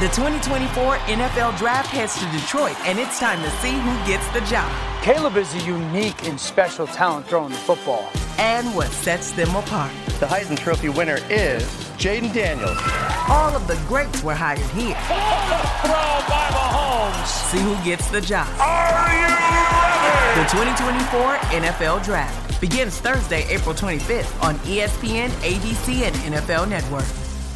The 2024 NFL Draft heads to Detroit, and it's time to see who gets the job. Caleb is a unique and special talent throwing the football. And what sets them apart. The Heisman Trophy winner is Jaden Daniels. All of the greats were hired here. Throw by Mahomes. See who gets the job. Are you ready? The 2024 NFL Draft begins Thursday, April 25th on ESPN, ABC, and NFL Network.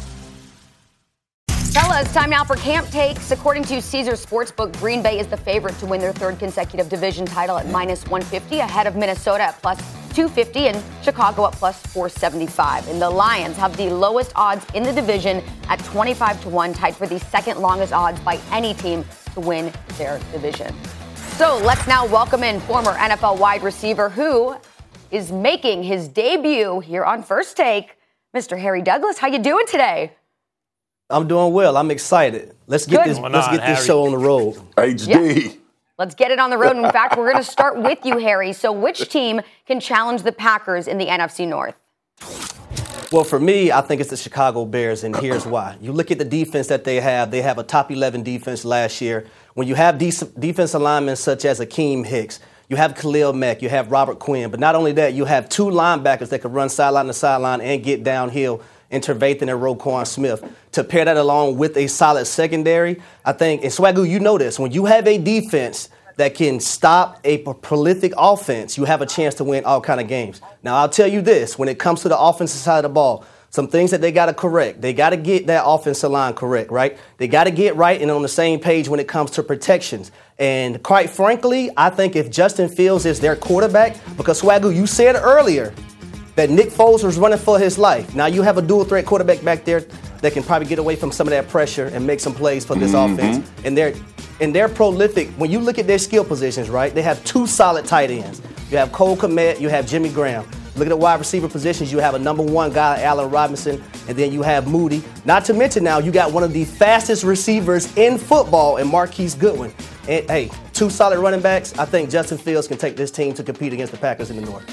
Fellas, time now for Camp Takes. According to Caesars Sportsbook, Green Bay is the favorite to win their third consecutive division title at minus 150, ahead of Minnesota at plus 250 and Chicago at plus 475. And the Lions have the lowest odds in the division at 25-1, tied for the second longest odds by any team to win their division. So let's now welcome in former NFL wide receiver who is making his debut here on First Take, Mr. Harry Douglas. How you doing today? I'm doing well. I'm excited. Let's get this show on the road. HD. Yep. Let's get it on the road. In fact, we're going to start with you, Harry. So which team can challenge the Packers in the NFC North? Well, for me, I think it's the Chicago Bears, and here's why. You look at the defense that they have a top 11 defense last year. When you have defense alignments such as Akeem Hicks, you have Khalil Mack, you have Robert Quinn, but not only that, you have two linebackers that can run sideline to sideline and get downhill, Trevathan and Roquan Smith. To pair that along with a solid secondary, I think, and Swagoo, you know this, when you have a defense that can stop a prolific offense, you have a chance to win all kind of games. Now, I'll tell you this, when it comes to the offensive side of the ball, some things that they got to correct. They got to get that offensive line correct, right? They got to get right and on the same page when it comes to protections. And quite frankly, I think if Justin Fields is their quarterback, because Swagoo, you said earlier that Nick Foles was running for his life. Now you have a dual threat quarterback back there that can probably get away from some of that pressure and make some plays for this offense. And they're prolific. When you look at their skill positions, right, they have two solid tight ends. You have Cole Kmet, you have Jimmy Graham. Look at the wide receiver positions. You have a number one guy, Allen Robinson, and then you have Moody. Not to mention now you got one of the fastest receivers in football in Marquise Goodwin. And, hey, two solid running backs. I think Justin Fields can take this team to compete against the Packers in the North.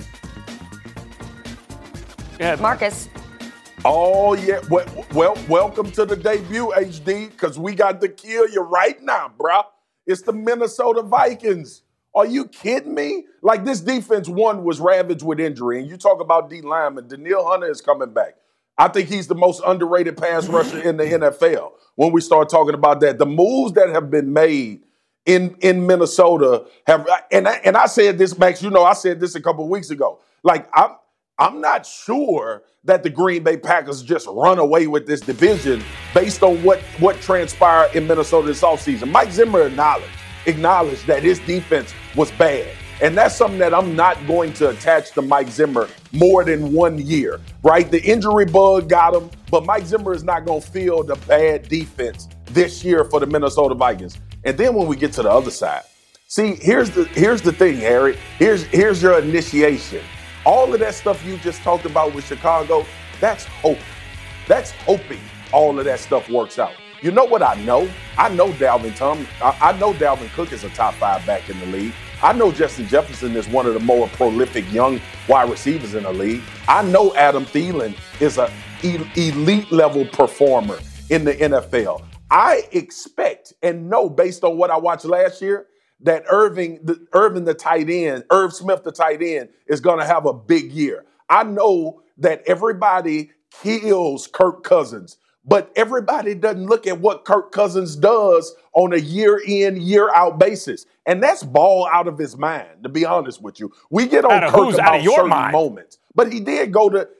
Marcus. Oh, yeah. Well, welcome to the debut, HD, because we got to kill you right now, bro. It's the Minnesota Vikings. Are you kidding me? Like, this defense, one, was ravaged with injury. And you talk about D lineman. Danielle Hunter is coming back. I think he's the most underrated pass rusher in the NFL when we start talking about that. The moves that have been made in Minnesota have – and I said this, Max, I said this a couple of weeks ago. Like, I'm not sure that the Green Bay Packers just run away with this division based on what transpired in Minnesota this offseason. Mike Zimmer acknowledged that his defense was bad. And that's something that I'm not going to attach to Mike Zimmer more than 1 year, right? The injury bug got him, but Mike Zimmer is not going to field the bad defense this year for the Minnesota Vikings. And then when we get to the other side, see, here's the thing, Harry. Here's your initiation. All of that stuff you just talked about with Chicago, that's hope. That's hoping all of that stuff works out. You know what I know? I know Dalvin Cook is a top 5 back in the league. I know Justin Jefferson is one of the more prolific young wide receivers in the league. I know Adam Thielen is an elite level performer in the NFL. I expect and know based on what I watched last year that Irv Smith, the tight end, is going to have a big year. I know that everybody kills Kirk Cousins, but everybody doesn't look at what Kirk Cousins does on a year-in, year-out basis. And that's ball out of his mind, to be honest with you. We get on Kirk about certain moments. But he did go to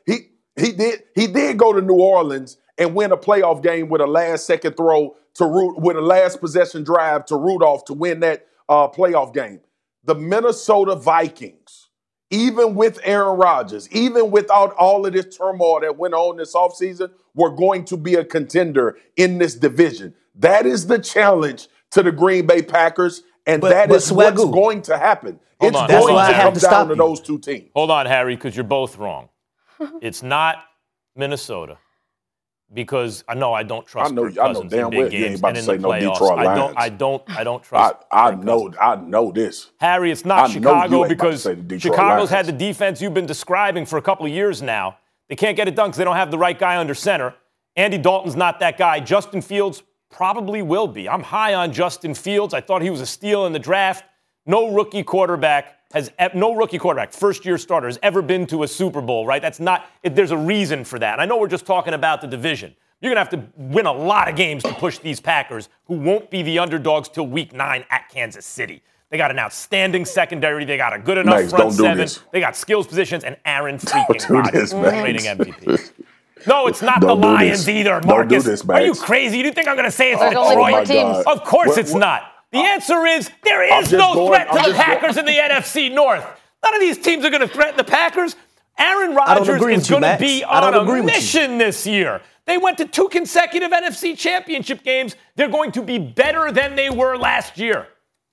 New Orleans and win a playoff game with a last-second throw with a last possession drive to Rudolph to win that playoff game. The Minnesota Vikings, even with Aaron Rodgers, even without all of this turmoil that went on this offseason, were going to be a contender in this division. That is the challenge to the Green Bay Packers, and that is what's going to happen. It's going to come down to those two teams. Hold on, Harry, because you're both wrong. It's not Minnesota. Because I don't trust Kirk Cousins in big games and in the playoffs. I don't trust. I know this, Harry. It's not Chicago because Chicago's had the defense you've been describing for a couple of years now. They can't get it done because they don't have the right guy under center. Andy Dalton's not that guy. Justin Fields probably will be. I'm high on Justin Fields. I thought he was a steal in the draft. No rookie quarterback, first-year starter, has ever been to a Super Bowl, right? There's a reason for that. And I know we're just talking about the division. You're going to have to win a lot of games to push these Packers, who won't be the underdogs till Week 9 at Kansas City. They got an outstanding secondary. They got a good enough front seven. They got skills positions, and Aaron freaking Rodgers, rating MVP. No, it's not the Lions either, Marcus. This, Are you crazy? You think I'm going to say it's Detroit? Of course it's not. The answer is there is no threat to the Packers in the NFC North. None of these teams are going to threaten the Packers. Aaron Rodgers is going to be on a mission this year. They went to 2 consecutive NFC championship games. They're going to be better than they were last year.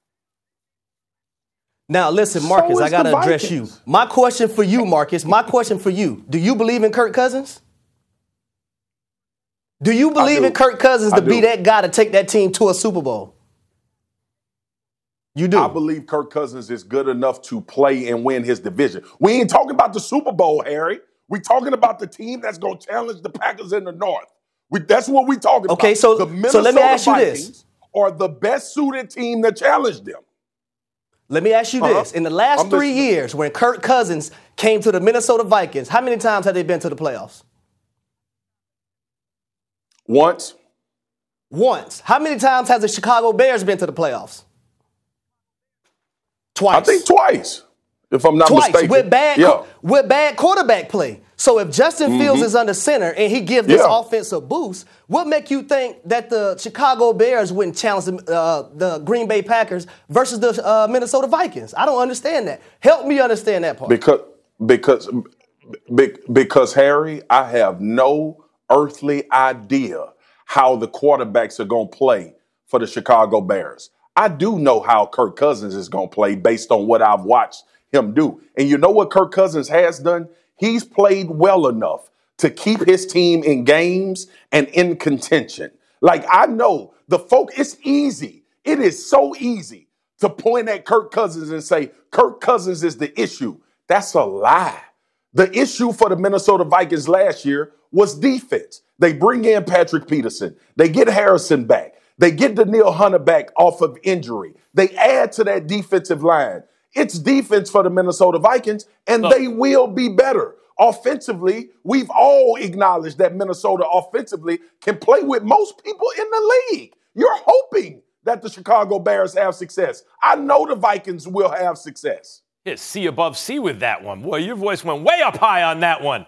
Now, listen, Marcus, I got to address you. My question for you, Marcus, do you believe in Kirk Cousins? Do you believe in Kirk Cousins to be that guy to take that team to a Super Bowl? You do? I believe Kirk Cousins is good enough to play and win his division. We ain't talking about the Super Bowl, Harry. We talking about the team that's going to challenge the Packers in the North. That's what we talking about. Okay, so let me ask you this. Are the best suited team that challenged them. Let me ask you this. In the last 3 years, when Kirk Cousins came to the Minnesota Vikings, how many times have they been to the playoffs? Once. How many times has the Chicago Bears been to the playoffs? Twice. I think twice, if I'm not mistaken. With bad quarterback play. So if Justin Fields is under center and he gives this offense a boost, what make you think that the Chicago Bears wouldn't challenge the Green Bay Packers versus the Minnesota Vikings? I don't understand that. Help me understand that part. Because Harry, I have no earthly idea how the quarterbacks are going to play for the Chicago Bears. I do know how Kirk Cousins is going to play based on what I've watched him do. And you know what Kirk Cousins has done? He's played well enough to keep his team in games and in contention. Like, I know it's easy. It is so easy to point at Kirk Cousins and say, Kirk Cousins is the issue. That's a lie. The issue for the Minnesota Vikings last year was defense. They bring in Patrick Peterson. They get Harrison back. They get Danielle Hunter back off of injury. They add to that defensive line. It's defense for the Minnesota Vikings, and they will be better. Offensively, we've all acknowledged that Minnesota offensively can play with most people in the league. You're hoping that the Chicago Bears have success. I know the Vikings will have success. Yeah, C above C with that one. Boy, your voice went way up high on that one.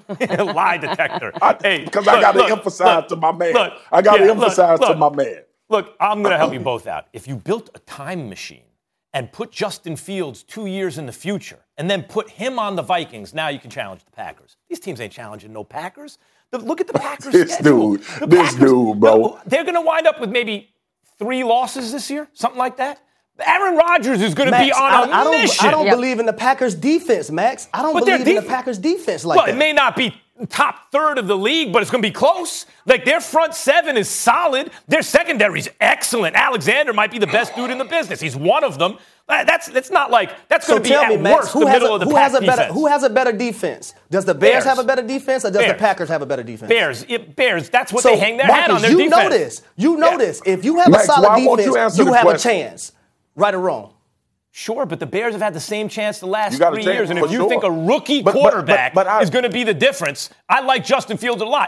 Lie detector. Because I got to emphasize to my man. I got to emphasize to my man. Look, I'm going to help you both out. If you built a time machine and put Justin Fields 2 years in the future and then put him on the Vikings, now you can challenge the Packers. These teams ain't challenging no Packers. Look at the Packers schedule. This dude, bro. They're going to wind up with maybe 3 losses this year, something like that. Aaron Rodgers is going to be on a mission. I don't believe in the Packers' defense, Max. I don't believe in the Packers' defense like that. Well, it may not be top third of the league, but it's going to be close. Like, their front seven is solid. Their secondary's excellent. Alexander might be the best dude in the business. He's one of them. That's not like that's going to be at worst the middle of the pack defense. Who has a better defense? Does the Bears have a better defense, or does the Packers have a better defense? Bears. That's what they hang their hat on. Their defense. You know this. If you have a solid defense, you have a chance. Right or wrong? Sure, but the Bears have had the same chance the last 3 years. And if you think a rookie quarterback is going to be the difference, I like Justin Fields a lot.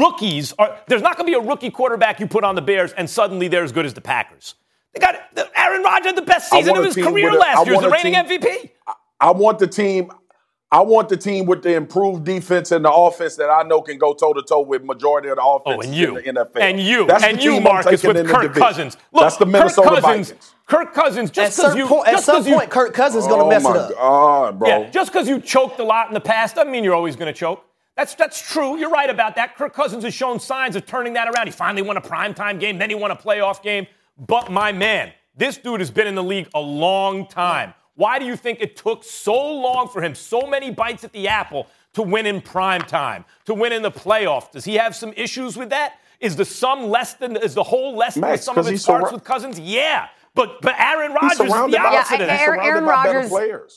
There's not going to be a rookie quarterback you put on the Bears and suddenly they're as good as the Packers. They got Aaron Rodgers, the best season of his career last year, as the reigning MVP. I want the team with the improved defense and the offense that I know can go toe-to-toe with majority of the offense in the NFL. And you, Marcus, with Kirk Cousins. Look, that's the Minnesota Vikings. Kirk Cousins, at some point, Kirk Cousins is going to mess it up. God, bro. Yeah, just because you choked a lot in the past doesn't mean you're always going to choke. That's true. You're right about that. Kirk Cousins has shown signs of turning that around. He finally won a primetime game. Then he won a playoff game. But, my man, this dude has been in the league a long time. Why do you think it took so long for him, so many bites at the apple, to win in prime time, to win in the playoffs? Does he have some issues with that? Is the whole less than the sum of its parts with Cousins? Yeah. But Aaron Rodgers is the opposite of that. Aaron Rodgers.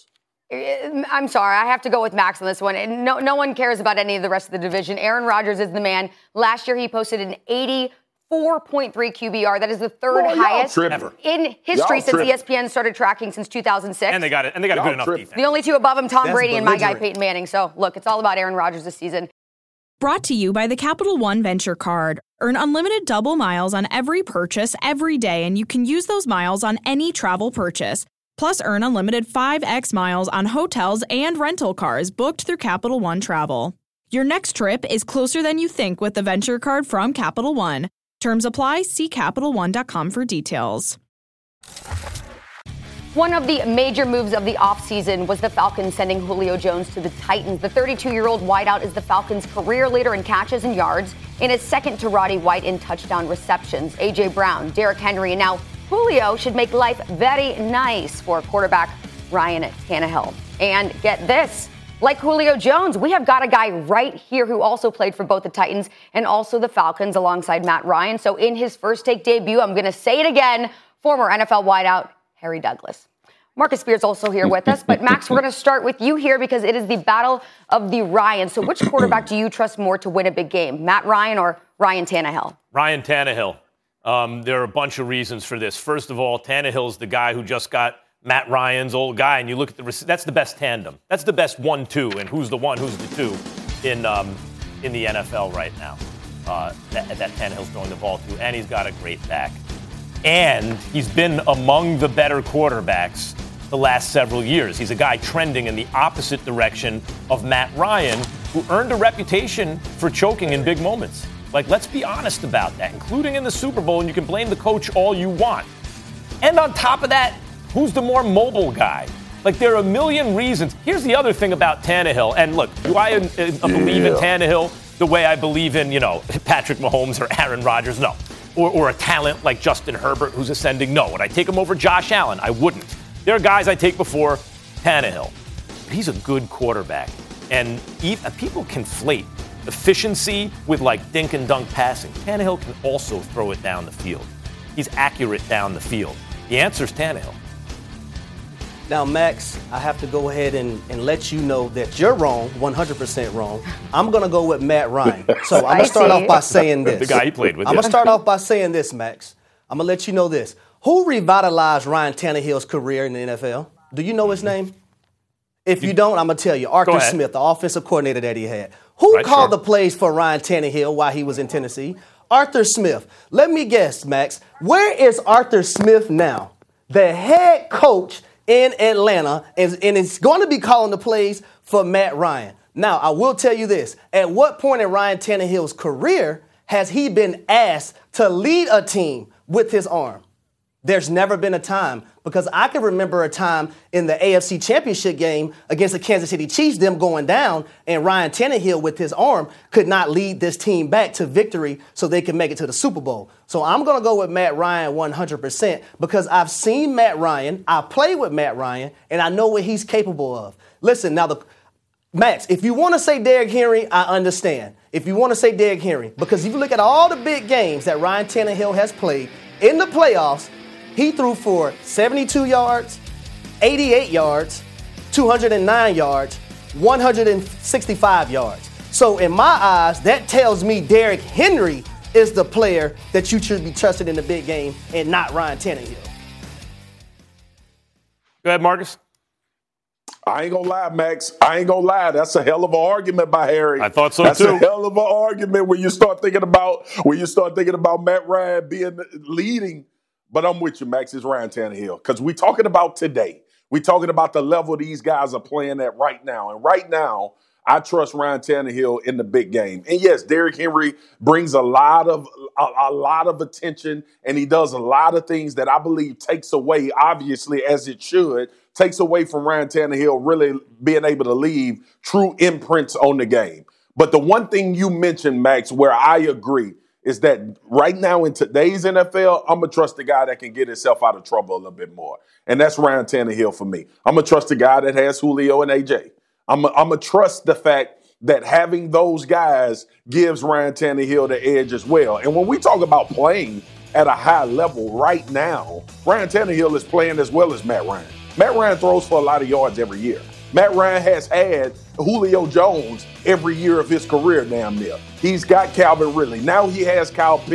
I'm sorry, I have to go with Max on this one. And no one cares about any of the rest of the division. Aaron Rodgers is the man. Last year he posted an 4.3 QBR. That is the third highest ever in history since ESPN started tracking since 2006. And they got it. And they got a good enough defense. The only two above him, Tom Brady and my guy Peyton Manning. So, look, it's all about Aaron Rodgers this season. Brought to you by the Capital One Venture Card. Earn unlimited double miles on every purchase every day, and you can use those miles on any travel purchase. Plus, earn unlimited 5x miles on hotels and rental cars booked through Capital One Travel. Your next trip is closer than you think with the Venture Card from Capital One. Terms apply. See CapitalOne.com for details. One of the major moves of the offseason was the Falcons sending Julio Jones to the Titans. The 32-year-old wideout is the Falcons' career leader in catches and yards, and is second to Roddy White in touchdown receptions. A.J. Brown, Derrick Henry, and now Julio should make life very nice for quarterback Ryan Tannehill. And get this, like Julio Jones, we have got a guy right here who also played for both the Titans and also the Falcons alongside Matt Ryan. So in his first take debut, I'm going to say it again, former NFL wideout Harry Douglas. Marcus Spears also here with us. But, Max, we're going to start with you here because it is the battle of the Ryans. So which quarterback do you trust more to win a big game, Matt Ryan or Ryan Tannehill? Ryan Tannehill. There are a bunch of reasons for this. First of all, Tannehill's the guy who just got Matt Ryan's old guy, and you look at that's the best tandem. That's the best 1-2, and who's the one, who's the two in the NFL right now. That Tannehill's throwing the ball to, and he's got a great back. And he's been among the better quarterbacks the last several years. He's a guy trending in the opposite direction of Matt Ryan, who earned a reputation for choking in big moments. Like, let's be honest about that, including in the Super Bowl, and you can blame the coach all you want. And on top of that, who's the more mobile guy? Like, there are a million reasons. Here's the other thing about Tannehill. And look, do I believe in Tannehill the way I believe in, Patrick Mahomes or Aaron Rodgers? No. Or a talent like Justin Herbert who's ascending? No. Would I take him over Josh Allen? I wouldn't. There are guys I take before Tannehill. But he's a good quarterback. And people conflate efficiency with like dink and dunk passing. Tannehill can also throw it down the field. He's accurate down the field. The answer is Tannehill. Now, Max, I have to go ahead and let you know that you're wrong, 100% wrong. I'm going to go with Matt Ryan. So I'm going to start off by saying this. The guy he played with. I'm going to start off by saying this, Max. I'm going to let you know this. Who revitalized Ryan Tannehill's career in the NFL? Do you know his name? If you don't, I'm going to tell you. Arthur Smith, the offensive coordinator that he had. Who called the plays for Ryan Tannehill while he was in Tennessee? Arthur Smith. Let me guess, Max. Where is Arthur Smith now? The head coach in Atlanta, and is going to be calling the plays for Matt Ryan. Now, I will tell you this. At what point in Ryan Tannehill's career has he been asked to lead a team with his arm? There's never been a time, because I can remember a time in the AFC Championship game against the Kansas City Chiefs, them going down, and Ryan Tannehill with his arm could not lead this team back to victory so they could make it to the Super Bowl. So I'm going to go with Matt Ryan 100% because I've seen Matt Ryan, I play with Matt Ryan, and I know what he's capable of. Listen, now, Max, if you want to say Derrick Henry, I understand. If you want to say Derrick Henry, because if you look at all the big games that Ryan Tannehill has played in the playoffs, he threw for 72 yards, 88 yards, 209 yards, 165 yards. So in my eyes, that tells me Derrick Henry is the player that you should be trusted in the big game and not Ryan Tannehill. Go ahead, Marcus. I ain't gonna lie, Max. I ain't gonna lie. That's a hell of an argument by Harry. I thought so That's too. That's a hell of an argument when you start thinking about Matt Ryan being leading. But I'm with you, Max. It's Ryan Tannehill. Because we're talking about today. We're talking about the level these guys are playing at right now. And right now, I trust Ryan Tannehill in the big game. And yes, Derrick Henry brings a lot of attention, and he does a lot of things that I believe takes away, obviously, as it should, takes away from Ryan Tannehill really being able to leave true imprints on the game. But the one thing you mentioned, Max, where I agree, is that right now in today's NFL, I'm going to trust the guy that can get himself out of trouble a little bit more. And that's Ryan Tannehill for me. I'm going to trust the guy that has Julio and AJ. I'm going to trust the fact that having those guys gives Ryan Tannehill the edge as well. And when we talk about playing at a high level right now, Ryan Tannehill is playing as well as Matt Ryan. Matt Ryan throws for a lot of yards every year. Matt Ryan has had Julio Jones every year of his career damn near. He's got Calvin Ridley. Now he has Kyle Pitts.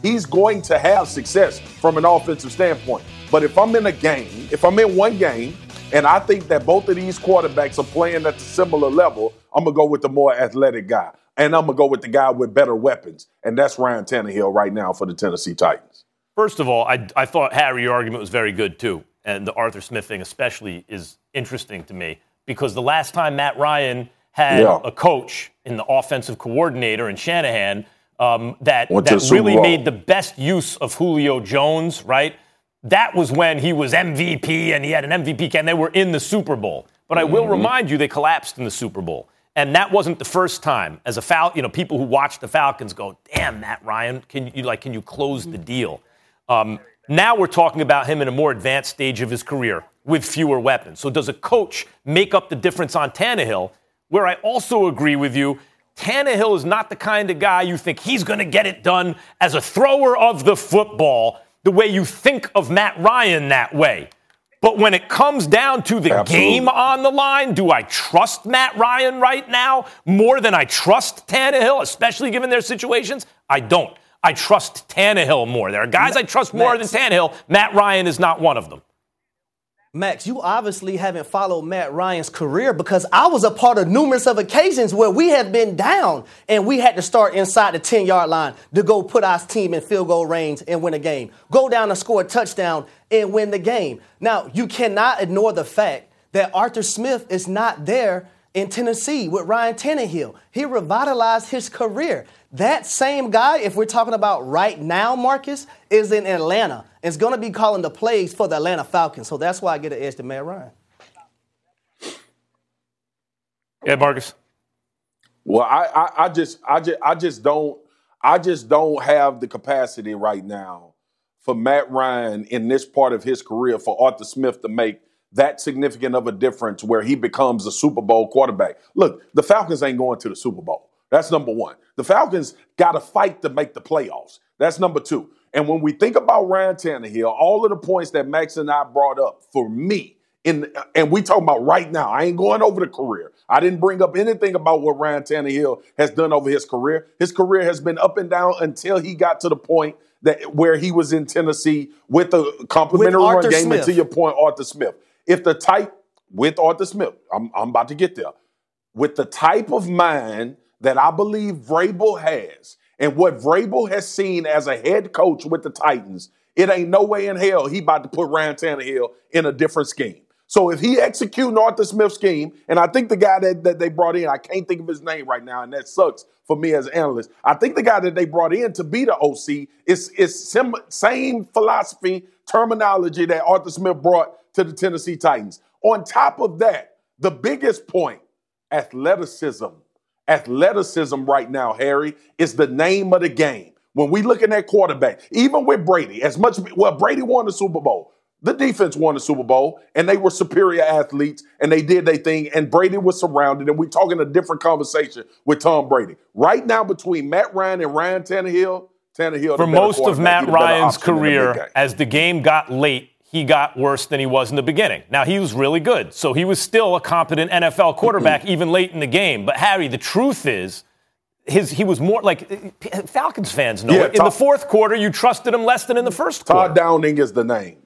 he's going to have success from an offensive standpoint. But if I'm in one game, and I think that both of these quarterbacks are playing at a similar level, I'm going to go with the more athletic guy. And I'm going to go with the guy with better weapons. And that's Ryan Tannehill right now for the Tennessee Titans. First of all, I thought, Harry, your argument was very good, too. And the Arthur Smith thing especially is interesting to me because the last time Matt Ryan had a coach in the offensive coordinator in Shanahan that really made the best use of Julio Jones, right? That was when he was MVP and he had an MVP and they were in the Super Bowl. But I will remind you, they collapsed in the Super Bowl. And that wasn't the first time. As a people who watch the Falcons go, damn, Matt Ryan, can you close the deal? Now we're talking about him in a more advanced stage of his career with fewer weapons. So does a coach make up the difference on Tannehill? Where I also agree with you, Tannehill is not the kind of guy you think he's going to get it done as a thrower of the football the way you think of Matt Ryan that way. But when it comes down to the game on the line, do I trust Matt Ryan right now more than I trust Tannehill, especially given their situations? I don't. I trust Tannehill more. There are guys I trust more than Tannehill. Matt Ryan is not one of them. Max, you obviously haven't followed Matt Ryan's career because I was a part of numerous of occasions where we have been down and we had to start inside the 10-yard line to go put our team in field goal range and win a game. Go down and score a touchdown and win the game. Now, you cannot ignore the fact that Arthur Smith is not there in Tennessee with Ryan Tannehill. He revitalized his career. That same guy, if we're talking about right now, Marcus, is in Atlanta. Is going to be calling the plays for the Atlanta Falcons. So that's why I get an edge to Matt Ryan. Yeah, Marcus. Well, I just don't have the capacity right now for Matt Ryan in this part of his career for Arthur Smith to make that significant of a difference where he becomes a Super Bowl quarterback. Look, the Falcons ain't going to the Super Bowl. That's number one. The Falcons got to fight to make the playoffs. That's number two. And when we think about Ryan Tannehill, all of the points that Max and I brought up for me, and we talking about right now, I ain't going over the career. I didn't bring up anything about what Ryan Tannehill has done over his career. His career has been up and down until he got to the point that where he was in Tennessee with a complimentary run game. Smith. And to your point, Arthur Smith. With Arthur Smith, I'm about to get there. With the type of mind that I believe Vrabel has and what Vrabel has seen as a head coach with the Titans, it ain't no way in hell he about to put Ryan Tannehill in a different scheme. So if he executes Arthur Smith's scheme, and I think the guy that they brought in, I can't think of his name right now, and that sucks for me as an analyst. I think the guy that they brought in to be the OC is same philosophy, terminology that Arthur Smith brought to the Tennessee Titans. On top of that, the biggest point, athleticism. Athleticism right now, Harry, is the name of the game. When we looking at quarterback, even with Brady, Brady won the Super Bowl. The defense won the Super Bowl, and they were superior athletes, and they did their thing, and Brady was surrounded, and we're talking a different conversation with Tom Brady. Right now, between Matt Ryan and Ryan Tannehill for most of Matt Ryan's career, as the game got late, he got worse than he was in the beginning. Now, he was really good, so he was still a competent NFL quarterback even late in the game. But, Harry, the truth is, he was more like Falcons fans know it. In the fourth quarter, you trusted him less than in the first quarter. Todd Downing is the name.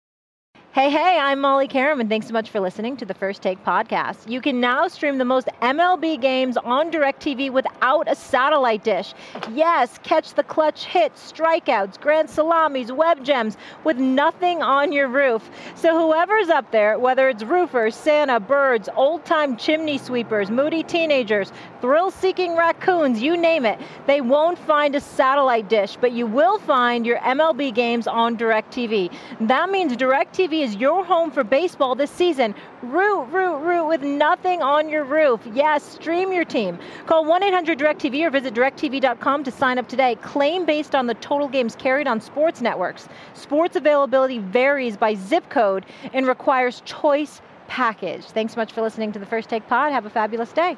Hey, I'm Molly Karam, and thanks so much for listening to the First Take podcast. You can now stream the most MLB games on DirecTV without a satellite dish. Yes, catch the clutch hits, strikeouts, grand salamis, web gems with nothing on your roof. So whoever's up there, whether it's roofers, Santa, birds, old-time chimney sweepers, moody teenagers, thrill-seeking raccoons, you name it, they won't find a satellite dish, but you will find your MLB games on DirecTV. That means DirecTV is your home for baseball this season. Root with nothing on your roof. Yes, stream your team. Call 1-800-DirecTV or visit DirecTV.com to sign up today. Claim based on the total games carried on sports networks. Sports availability varies by zip code and requires choice package. Thanks so much for listening to the First Take Pod. Have a fabulous day.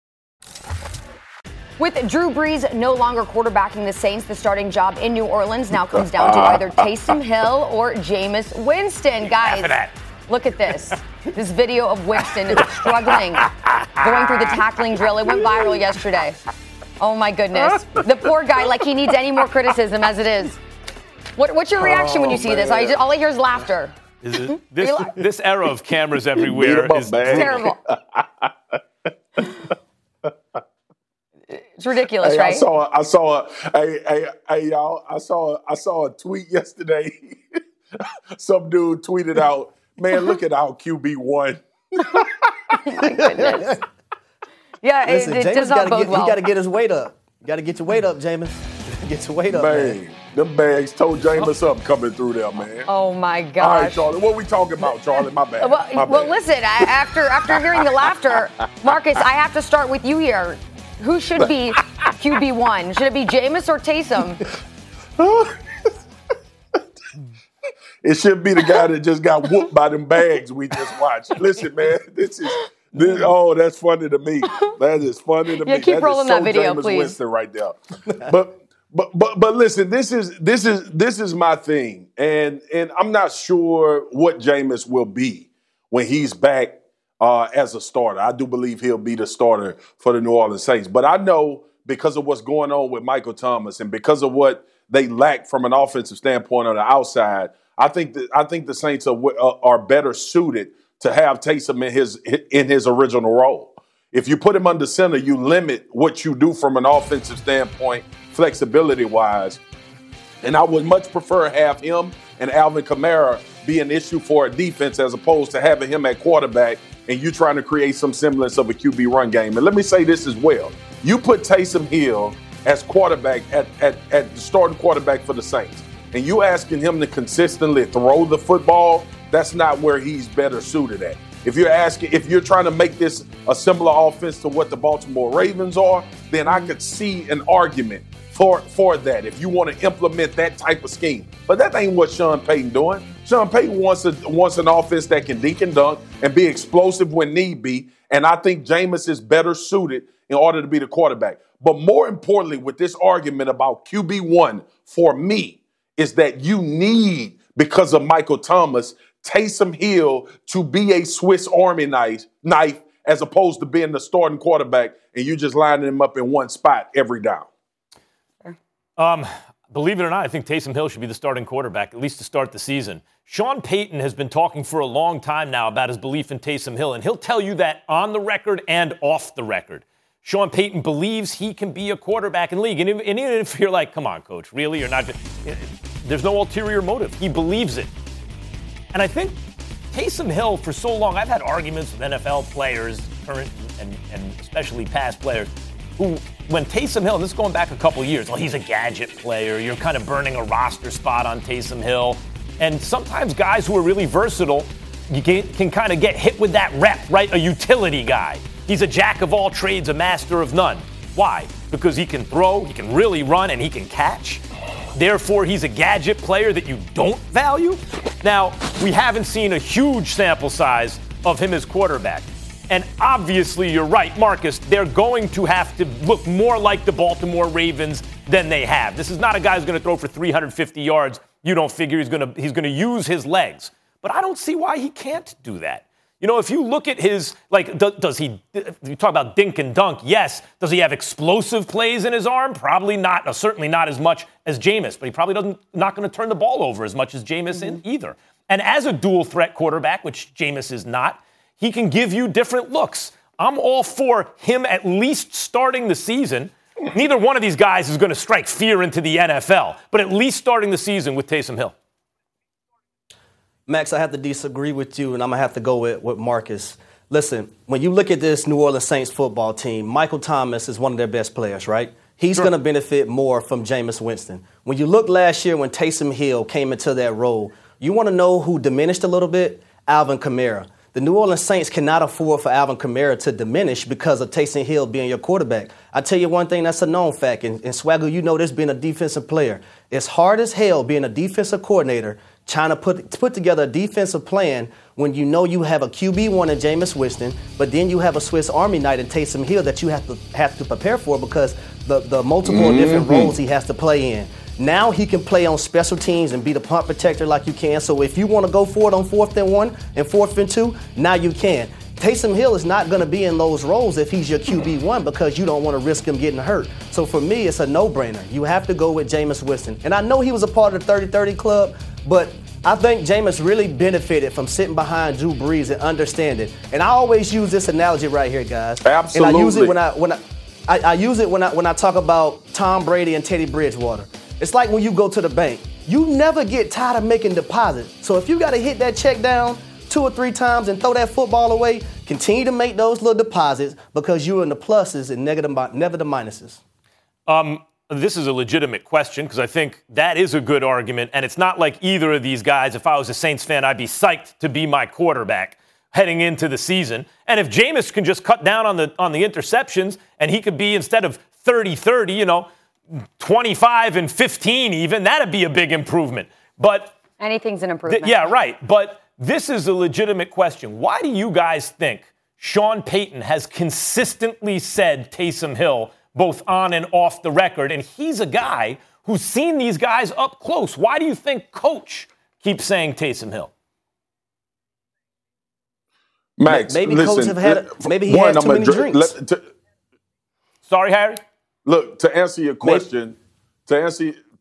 With Drew Brees no longer quarterbacking the Saints, the starting job in New Orleans now comes down to either Taysom Hill or Jameis Winston. Guys, look at this. This video of Winston struggling, going through the tackling drill. It went viral yesterday Oh, my goodness. The poor guy, like he needs any more criticism as it is. What's your reaction when you see this? All I hear is laughter. This era of cameras everywhere is terrible. It's ridiculous, right? I saw a tweet yesterday. Some dude tweeted out, "Man, look at our QB1." My goodness. Yeah, listen, it does not bode well. You got to get his weight up. You got to get your weight up, Jameis. Get your weight up, man. Them bags told Jameis up coming through there, man. Oh, my gosh. All right, Charlie, what are we talking about, Charlie? My bad. Well, listen, after hearing the laughter, Marcus, I have to start with you here. Who should be QB1? Should it be Jameis or Taysom? It should be the guy that just got whooped by them bags we just watched. Listen, man, that's funny to me. That is funny to me. Keep rolling that video, Jameis please. Winston right there. But listen, this is my thing, and I'm not sure what Jameis will be when he's back as a starter. I do believe he'll be the starter for the New Orleans Saints, but I know because of what's going on with Michael Thomas and because of what they lack from an offensive standpoint on the outside, I think the Saints are better suited to have Taysom in his original role. If you put him under center, you limit what you do from an offensive standpoint, flexibility-wise. And I would much prefer have him and Alvin Kamara be an issue for a defense as opposed to having him at quarterback and you trying to create some semblance of a QB run game. And let me say this as well. You put Taysom Hill as quarterback at the starting quarterback for the Saints, and you asking him to consistently throw the football, that's not where he's better suited at. If you're trying to make this a similar offense to what the Baltimore Ravens are, then I could see an argument for that if you want to implement that type of scheme. But that ain't what Sean Payton doing. Sean Payton wants an offense that can dink and dunk and be explosive when need be, and I think Jameis is better suited in order to be the quarterback. But more importantly, with this argument about QB1, for me, is that you need, because of Michael Thomas, Taysom Hill to be a Swiss Army knife as opposed to being the starting quarterback and you just lining him up in one spot every down. Believe it or not, I think Taysom Hill should be the starting quarterback, at least to start the season. Sean Payton has been talking for a long time now about his belief in Taysom Hill, and he'll tell you that on the record and off the record. Sean Payton believes he can be a quarterback in the league. And even if you're like, come on, coach, really? You're not. There's no ulterior motive. He believes it. And I think Taysom Hill, for so long, I've had arguments with NFL players, current and especially past players, who, when Taysom Hill, and this is going back a couple years, well, he's a gadget player. You're kind of burning a roster spot on Taysom Hill. And sometimes guys who are really versatile, you can kind of get hit with that rep, right? A utility guy. He's a jack of all trades, a master of none. Why? Because he can throw, he can really run, and he can catch. Therefore, he's a gadget player that you don't value. Now, we haven't seen a huge sample size of him as quarterback. And obviously, you're right, Marcus, they're going to have to look more like the Baltimore Ravens than they have. This is not a guy who's going to throw for 350 yards. You don't figure he's going to use his legs. But I don't see why he can't do that. You know, if you look at his, does he, you talk about dink and dunk, yes. Does he have explosive plays in his arm? Probably not. Certainly not as much as Jameis, but he probably not going to turn the ball over as much as Jameis in either. And as a dual threat quarterback, which Jameis is not, he can give you different looks. I'm all for him at least starting the season. Neither one of these guys is going to strike fear into the NFL, but at least starting the season with Taysom Hill. Max, I have to disagree with you, and I'm going to have to go with Marcus. Listen, when you look at this New Orleans Saints football team, Michael Thomas is one of their best players, right? He's going to benefit more from Jameis Winston. When you look last year when Taysom Hill came into that role, you want to know who diminished a little bit? Alvin Kamara. The New Orleans Saints cannot afford for Alvin Kamara to diminish because of Taysom Hill being your quarterback. I tell you one thing that's a known fact, and Swagger, you know this being a defensive player. It's hard as hell being a defensive coordinator trying to put together a defensive plan when you know you have a QB1 in Jameis Winston, but then you have a Swiss Army knife in Taysom Hill that you have to prepare for because the multiple different roles he has to play in. Now he can play on special teams and be the punt protector like you can. So if you want to go for it on 4th and 1 and 4th and 2, now you can. Taysom Hill is not going to be in those roles if he's your QB1 because you don't want to risk him getting hurt. So for me, it's a no-brainer. You have to go with Jameis Winston. And I know he was a part of the 30-30 club, but I think Jameis really benefited from sitting behind Drew Brees and understanding. And I always use this analogy right here, guys. Absolutely. And I use it when I talk about Tom Brady and Teddy Bridgewater. It's like when you go to the bank. You never get tired of making deposits. So if you got to hit that check down 2 or 3 times and throw that football away, continue to make those little deposits because you're in the pluses and never the minuses. This is a legitimate question because I think that is a good argument, and it's not like either of these guys, if I was a Saints fan, I'd be psyched to be my quarterback heading into the season. And if Jameis can just cut down on the interceptions and he could be, instead of 30-30, 25 and 15 even, that'd be a big improvement. But anything's an improvement. Yeah, right. But this is a legitimate question. Why do you guys think Sean Payton has consistently said Taysom Hill both on and off the record? And he's a guy who's seen these guys up close. Why do you think Coach keeps saying Taysom Hill? Max, maybe listen, Coach maybe he had too many drinks. Sorry, Harry? Look, to answer your question, It's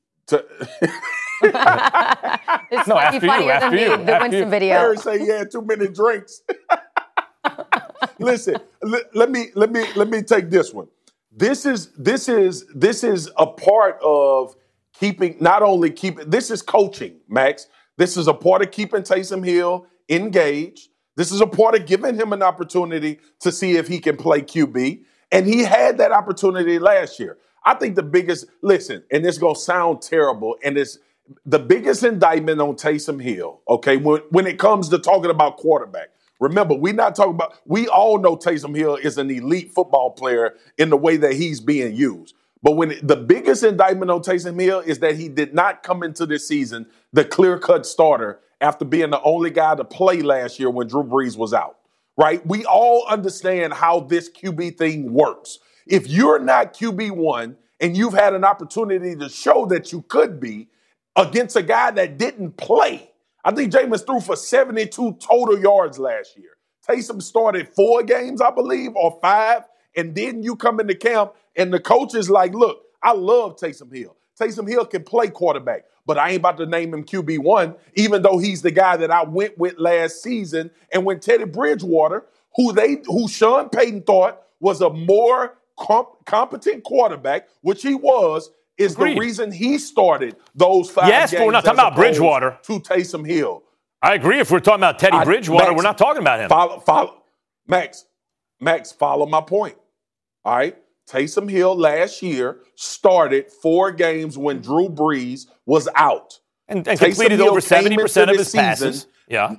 funnier than the Winston video. Harry say he had too many drinks. Listen, let me take this one. This is a part of this is coaching, Max. This is a part of keeping Taysom Hill engaged. This is a part of giving him an opportunity to see if he can play QB. And he had that opportunity last year. I think the biggest, and this is going to sound terrible, and it's the biggest indictment on Taysom Hill, okay, when it comes to talking about quarterback. Remember, we all know Taysom Hill is an elite football player in the way that he's being used. But when the biggest indictment on Taysom Hill is that he did not come into this season the clear-cut starter after being the only guy to play last year when Drew Brees was out, right? We all understand how this QB thing works. If you're not QB1 and you've had an opportunity to show that you could be against a guy that didn't play, I think Jameis threw for 72 total yards last year. Taysom started 4 games, I believe, or 5, and then you come into camp and the coach is like, look, I love Taysom Hill. Taysom Hill can play quarterback, but I ain't about to name him QB1, even though he's the guy that I went with last season. And when Teddy Bridgewater, who Sean Payton thought was a more competent quarterback, which he was, is the reason he started those 5 games. Yes, but we're not talking about Bridgewater. To Taysom Hill. I agree. If we're talking about Teddy Bridgewater, Max, we're not talking about him. Follow, Max, follow my point. All right? Taysom Hill last year started 4 games when Drew Brees was out. And completed over 70% of his passes. Yeah.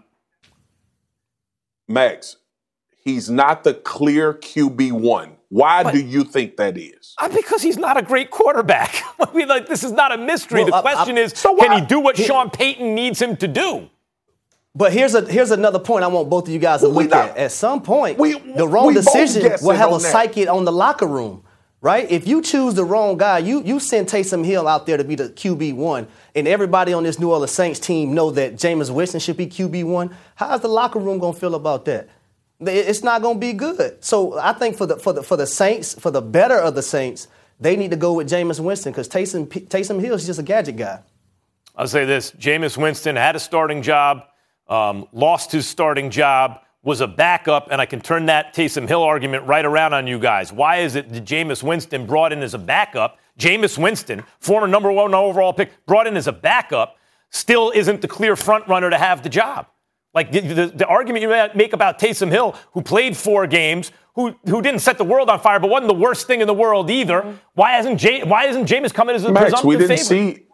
Max, he's not the clear QB1. Why do you think that is? Because he's not a great quarterback. I mean, this is not a mystery. The question is, can he do what Sean Payton needs him to do? But here's another point I want both of you guys to look at. At some point, the wrong decision will have a psyche on the locker room, right? If you choose the wrong guy, you send Taysom Hill out there to be the QB1, and everybody on this New Orleans Saints team know that Jameis Winston should be QB1. How's the locker room going to feel about that? It's not going to be good. So I think for the Saints, for the better of the Saints, they need to go with Jameis Winston because Taysom Hill is just a gadget guy. I'll say this. Jameis Winston had a starting job, lost his starting job, was a backup, and I can turn that Taysom Hill argument right around on you guys. Why is it that Jameis Winston brought in as a backup? Jameis Winston, former number 1 overall pick, brought in as a backup, still isn't the clear front runner to have the job. Like the argument you make about Taysom Hill, who played 4 games, who didn't set the world on fire, but wasn't the worst thing in the world either. Mm-hmm. Why isn't Jameis coming as a presumptive favorite?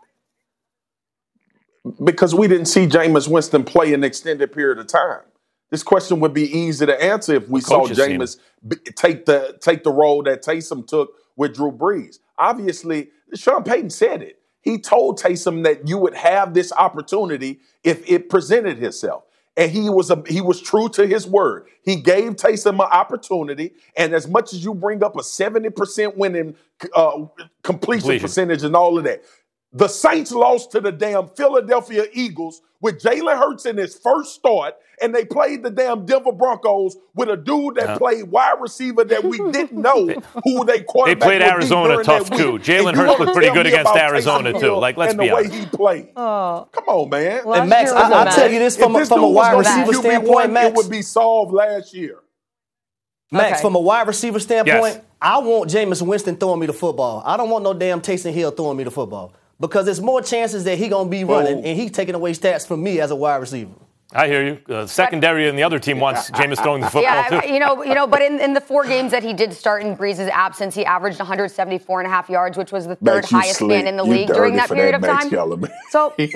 Because we didn't see Jameis Winston play an extended period of time. This question would be easy to answer if we saw Jameis take the role that Taysom took with Drew Brees. Obviously, Sean Payton said it. He told Taysom that you would have this opportunity if it presented itself. And he was true to his word. He gave Taysom an opportunity, and as much as you bring up a 70% winning completion percentage and all of that, The Saints lost to the damn Philadelphia Eagles with Jalen Hurts in his first start, and they played the damn Denver Broncos with a dude that played wide receiver that we didn't know who they quarterback. They played Arizona tough too. Jalen Hurts looked pretty good against Arizona too. Like, let's be honest. And the way he played. Come on, man. And Max, I'll tell you this from a wide receiver standpoint, Max. It would be solved last year. Max, from a wide receiver standpoint, I want Jameis Winston throwing me the football. I don't want no damn Taysom Hill throwing me the football. Because there's more chances that he going to be running, and he taking away stats from me as a wide receiver. I hear you. Secondary and the other team wants Jameis throwing the football, too. You know, but in the 4 games that he did start in Breeze's absence, he averaged 174.5 yards, which was the third highest man in the league during that period of time. So, we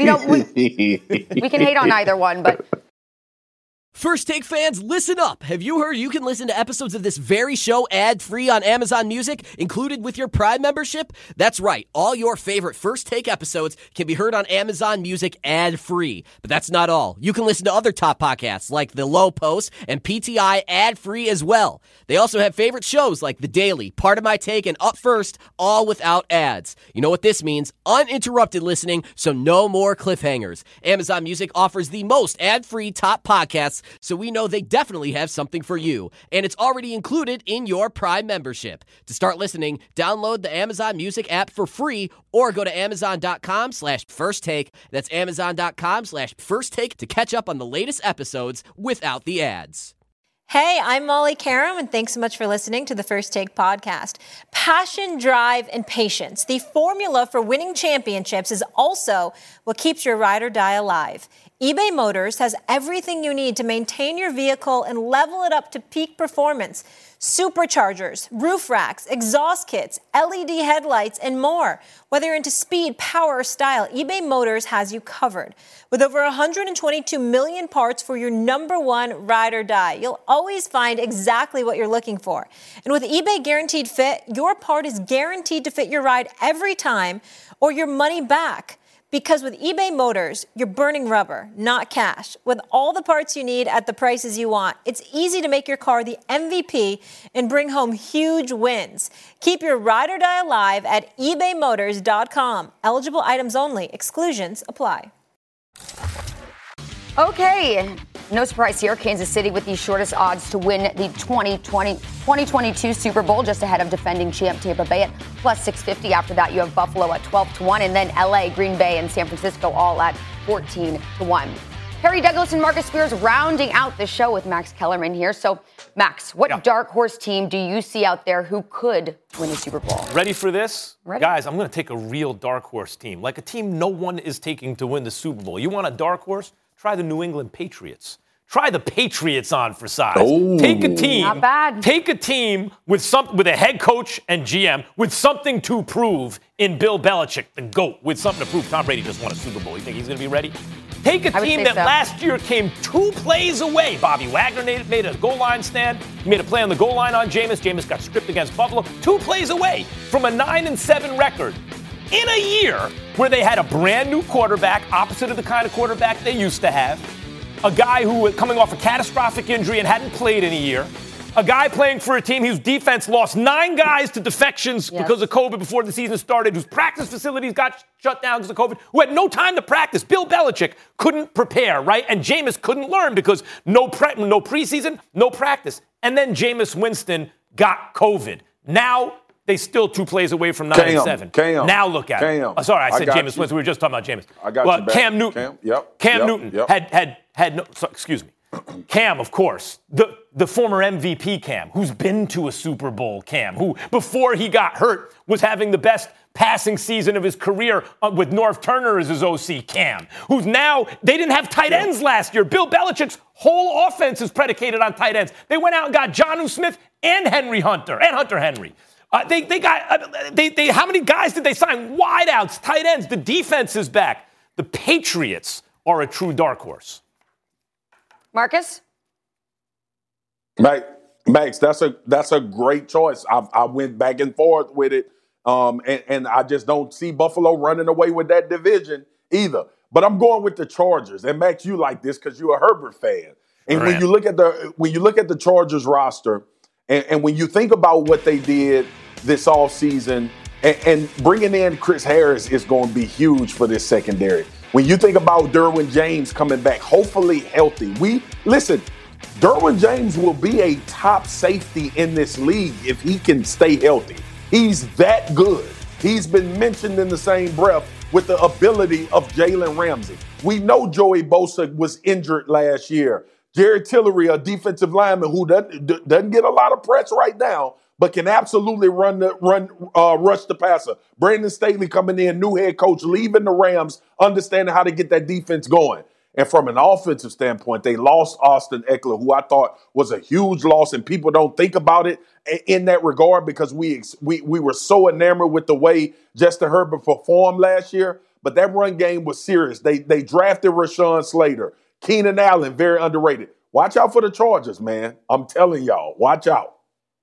can hate on either one, but... First Take fans, listen up. Have you heard you can listen to episodes of this very show ad-free on Amazon Music, included with your Prime membership? That's right. All your favorite First Take episodes can be heard on Amazon Music ad-free. But that's not all. You can listen to other top podcasts like The Low Post and PTI ad-free as well. They also have favorite shows like The Daily, Part of My Take, and Up First, all without ads. You know what this means? Uninterrupted listening, so no more cliffhangers. Amazon Music offers the most ad-free top podcasts, so we know they definitely have something for you. And it's already included in your Prime membership. To start listening, download the Amazon Music app for free or go to amazon.com/firsttake. That's amazon.com/firsttake to catch up on the latest episodes without the ads. Hey, I'm Molly Karam, and thanks so much for listening to the First Take podcast. Passion, drive, and patience. The formula for winning championships is also what keeps your ride or die alive. eBay Motors has everything you need to maintain your vehicle and level it up to peak performance. Superchargers, roof racks, exhaust kits, LED headlights, and more. Whether you're into speed, power, or style, eBay Motors has you covered. With over 122 million parts for your number one ride or die, you'll always find exactly what you're looking for. And with eBay Guaranteed Fit, your part is guaranteed to fit your ride every time or your money back. Because with eBay Motors, you're burning rubber, not cash. With all the parts you need at the prices you want, it's easy to make your car the MVP and bring home huge wins. Keep your ride or die alive at ebaymotors.com. Eligible items only. Exclusions apply. Okay, no surprise here. Kansas City with the shortest odds to win the 2022 Super Bowl, just ahead of defending champ Tampa Bay at plus 650. After that, you have Buffalo at 12-1, and then LA, Green Bay, and San Francisco all at 14-1. Harry Douglas and Marcus Spears rounding out the show with Max Kellerman here. So, Max, what dark horse team do you see out there who could win the Super Bowl? Ready for this? Ready. Guys, I'm going to take a real dark horse team, like a team no one is taking to win the Super Bowl. You want a dark horse? Try the New England Patriots. Try the Patriots on for size. Oh, take a team. Not bad. Take a team with a head coach and GM with something to prove in Bill Belichick, the GOAT, with something to prove. Tom Brady just won a Super Bowl. You think he's going to be ready? Take a team that last year came 2 plays away. Bobby Wagner made a goal line stand. He made a play on the goal line on Jameis. Jameis got stripped against Buffalo. 2 plays away from a 9-7 record. In a year where they had a brand new quarterback, opposite of the kind of quarterback they used to have, a guy who was coming off a catastrophic injury and hadn't played in a year, a guy playing for a team whose defense lost 9 guys to defections because of COVID before the season started, whose practice facilities got shut down because of COVID, who had no time to practice. Bill Belichick couldn't prepare, right? And Jameis couldn't learn because no preseason, no practice. And then Jameis Winston got COVID. Now they still 2 plays away from 9-7. Now look at it. Sorry, I said Jameis Winston. We were just talking about Jameis. I got you back. Cam Newton. Cam Newton had no. Excuse me. Cam, of course, the former MVP Cam, who's been to a Super Bowl Cam, who before he got hurt was having the best passing season of his career with North Turner as his OC Cam, who's now, they didn't have tight ends last year. Bill Belichick's whole offense is predicated on tight ends. They went out and got Jonnu Smith and Hunter Henry. They got how many guys did they sign? Wideouts, tight ends. The defense is back. The Patriots are a true dark horse. Marcus? Max, that's a great choice. I went back and forth with it, and I just don't see Buffalo running away with that division either. But I'm going with the Chargers. And Max, you like this because you're a Herbert fan. And when you look at the Chargers roster, and when you think about what they did this offseason, And bringing in Chris Harris is going to be huge for this secondary. When you think about Derwin James coming back, hopefully healthy. Derwin James will be a top safety in this league if he can stay healthy. He's that good. He's been mentioned in the same breath with the ability of Jalen Ramsey. We know Joey Bosa was injured last year. Jared Tillery, a defensive lineman who doesn't get a lot of press right now, but can absolutely rush the passer. Brandon Staley coming in, new head coach, leaving the Rams, understanding how to get that defense going. And from an offensive standpoint, they lost Austin Eckler, who I thought was a huge loss, and people don't think about it in that regard because we were so enamored with the way Justin Herbert performed last year. But that run game was serious. They drafted Rashawn Slater. Keenan Allen, very underrated. Watch out for the Chargers, man. I'm telling y'all, watch out.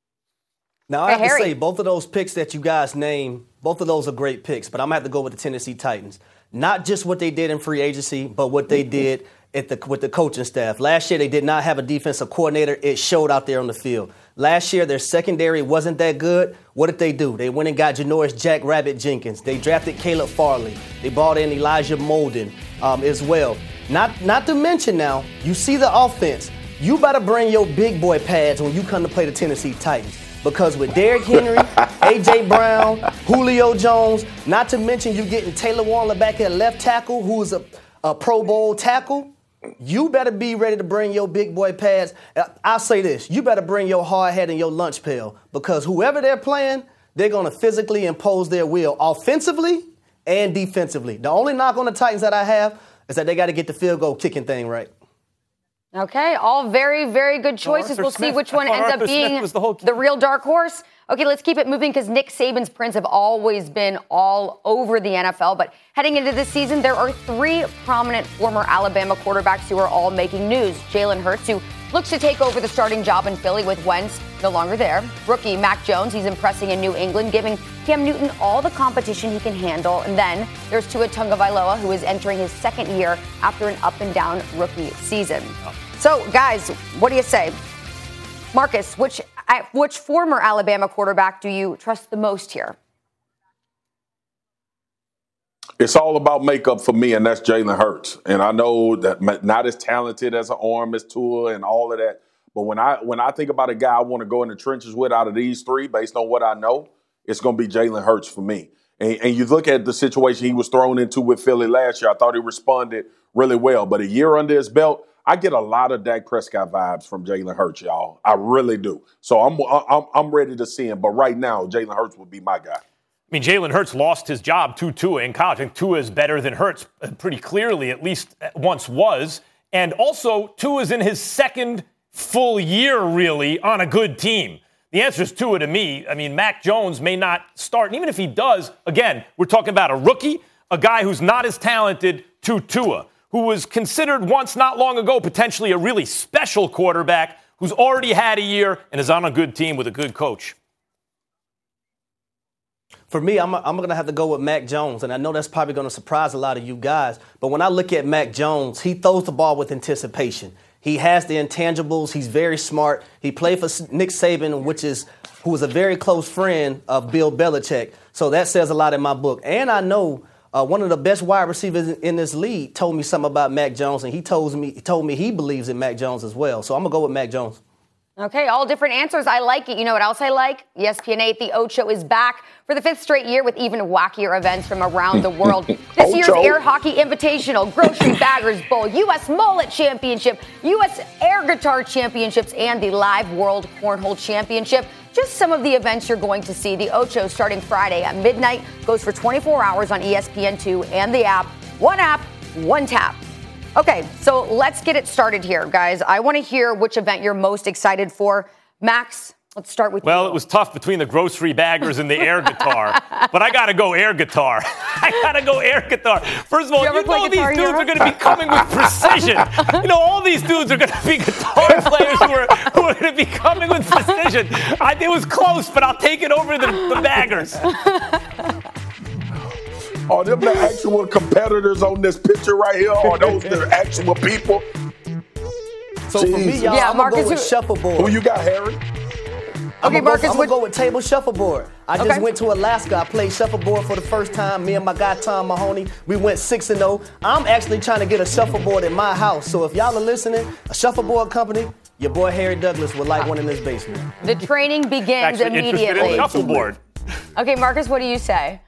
Now, I have to say, both of those picks that you guys named, both of those are great picks, but I'm going to have to go with the Tennessee Titans. Not just what they did in free agency, but what they did with the coaching staff. Last year, they did not have a defensive coordinator. It showed out there on the field. Last year, their secondary wasn't that good. What did they do? They went and got Janoris Jack Rabbit Jenkins. They drafted Caleb Farley. They brought in Elijah Molden as well. Not to mention now, you see the offense. You better bring your big boy pads when you come to play the Tennessee Titans. Because with Derrick Henry, A.J. Brown, Julio Jones, not to mention you getting Taylor Warner back at left tackle, who is a Pro Bowl tackle, you better be ready to bring your big boy pads. I'll say this, you better bring your hard hat and your lunch pail because whoever they're playing, they're going to physically impose their will offensively and defensively. The only knock on the Titans that I have is that they got to get the field goal kicking thing right. Okay, all very, very good choices. We'll see which one ends up being the real dark horse. Okay, let's keep it moving because Nick Saban's prints have always been all over the NFL. But heading into this season, there are three prominent former Alabama quarterbacks who are all making news. Jalen Hurts, who looks to take over the starting job in Philly with Wentz no longer there. Rookie Mac Jones, he's impressing in New England, giving Cam Newton all the competition he can handle. And then there's Tua Tagovailoa, who is entering his second year after an up-and-down rookie season. So, guys, what do you say? Marcus, which former Alabama quarterback do you trust the most here? It's all about makeup for me, and that's Jalen Hurts. And I know that not as talented as an arm as Tua and all of that. But when I think about a guy I want to go in the trenches with out of these three, based on what I know, it's going to be Jalen Hurts for me. And you look at the situation he was thrown into with Philly last year, I thought he responded really well. But a year under his belt, I get a lot of Dak Prescott vibes from Jalen Hurts, y'all. I really do. So I'm ready to see him. But right now, Jalen Hurts would be my guy. I mean, Jalen Hurts lost his job to Tua in college. I think Tua is better than Hurts pretty clearly, at least once was. And also, Tua is in his second full year, really, on a good team. The answer is Tua to me. I mean, Mac Jones may not start. And even if he does, again, we're talking about a rookie, a guy who's not as talented to Tua, who was considered once not long ago potentially a really special quarterback who's already had a year and is on a good team with a good coach. For me, I'm going to have to go with Mac Jones, and I know that's probably going to surprise a lot of you guys, but when I look at Mac Jones, he throws the ball with anticipation. He has the intangibles. He's very smart. He played for Nick Saban, who was a very close friend of Bill Belichick, so that says a lot in my book. And I know one of the best wide receivers in this league told me something about Mac Jones, and he told me he believes in Mac Jones as well. So I'm going to go with Mac Jones. Okay, all different answers. I like it. You know what else I like? ESPN 8, The Ocho is back for the 5th straight year with even wackier events from around the world. This year's Air Hockey Invitational, Grocery Baggers Bowl, U.S. Mullet Championship, U.S. Air Guitar Championships, and the Live World Cornhole Championship. Just some of the events you're going to see. The Ocho starting Friday at midnight, goes for 24 hours on ESPN2 and the app. One app, one tap. Okay, so let's get it started here, guys. I want to hear which event you're most excited for. Max, let's start with you. Well, it was tough between the grocery baggers and the air guitar, but I got to go air guitar. First of all, you know these dudes are going to be coming with precision. All these dudes are going to be guitar players who are going to be coming with precision. It was close, but I'll take it over the baggers. Are them the actual competitors on this picture right here? Are those the actual people? So for me, y'all, I'm going to go with shuffleboard. Who you got, Harry? Okay, Marcus, I'm going to go with table shuffleboard. I just Okay. went to Alaska. I played shuffleboard for the first time. Me and my guy, Tom Mahoney, we went 6-0. I'm actually trying to get a shuffleboard in my house. So if y'all are listening, a shuffleboard company, your boy Harry Douglas would like one in his basement. The training begins Actually interested in immediately. shuffleboard. Okay, Marcus, what do you say?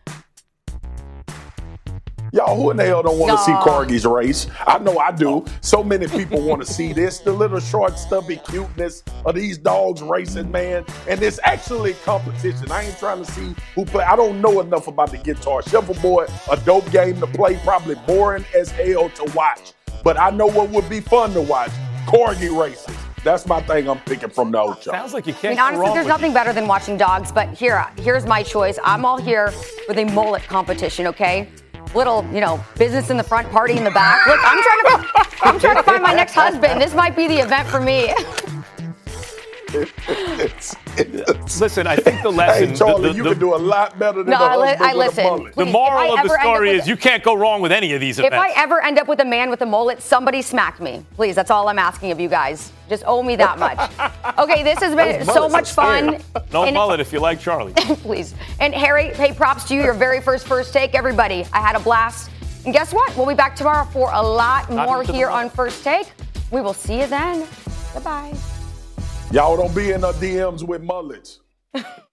Y'all, who in the hell don't want to see Aw. Corgi's race? I know I do. So many people want to see this. The little short, stubby cuteness of these dogs racing, man. And it's actually competition. I ain't trying to see who play. I don't know enough about the guitar. Shuffleboard, a dope game to play, probably boring as hell to watch. But I know what would be fun to watch. Corgi races. That's my thing I'm picking from the Ocho. Sounds like you I can't mean, go honestly, wrong there's with nothing better than watching dogs, but here's my choice. I'm all here for the mullet competition, okay? Little, business in the front, party in the back. Look, I'm trying to find my next husband. This might be the event for me. Listen, I think the lesson. Hey, Charlie, you can do a lot better than No, the husband I with a listen. mullet. The Please, moral if I of the ever end up story with is you can't go wrong with any of these If events. I ever end up with a man with a mullet, somebody smack me. Please, that's all I'm asking of you guys. Just owe me that much. Okay, this has been so much fun. No And- mullet if you like Charlie. Please. And Harry, hey, props to you. Your very first take, everybody. I had a blast. And guess what? We'll be back tomorrow for a lot more into the here mullet. on First Take. We will see you then. Goodbye. Y'all don't be in the DMs with mullets.